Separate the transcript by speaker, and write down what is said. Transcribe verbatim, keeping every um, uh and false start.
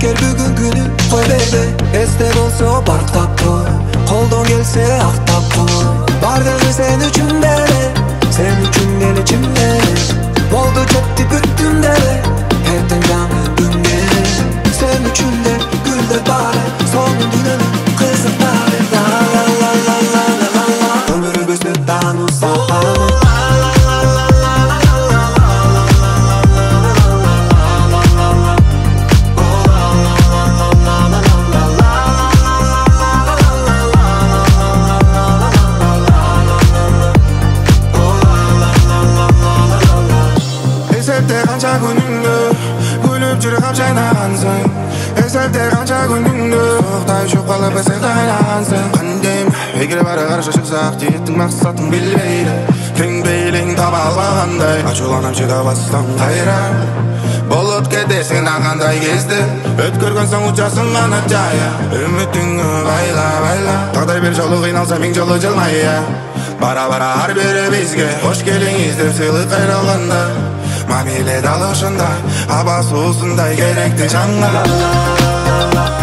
Speaker 1: Эгер бүгүн күнү кой бейби, эсте болсо барктап кой, колдон келсе актап кой. Бардыгы сен үчүн деле, сен үчүн деле чимдей. Болду жетти бүттүм деле, эртең жаңы күнгө. Сен үчүн де гүлдөр бары, сонун дүйнөнү кызыктары. La la la la la la la, өмүрүбүздү таанусак.
Speaker 2: Esepte kança gününgdü, gülüp жүрүп капчайнансың. Esepte kança gününgdü, Октай уçup калып эсең кайлансың. Кандем, эгер бары каршы чыксак, жеттиң максатың билбейли. Тең бейлиң таба албагандай, ачууланып чыга бастам кайра. Болуп кетесиң да кандай кезде, өткөргөн соң учасың ана жая. Үмүтүңү байла байла, тагдай бир жолу кыйналса миң жолу жылмая. Бара-бара ар бири бизге кош келиңиз деп сыйлык кайралганда, мамиле далышында, аба суусундай керекти жанга.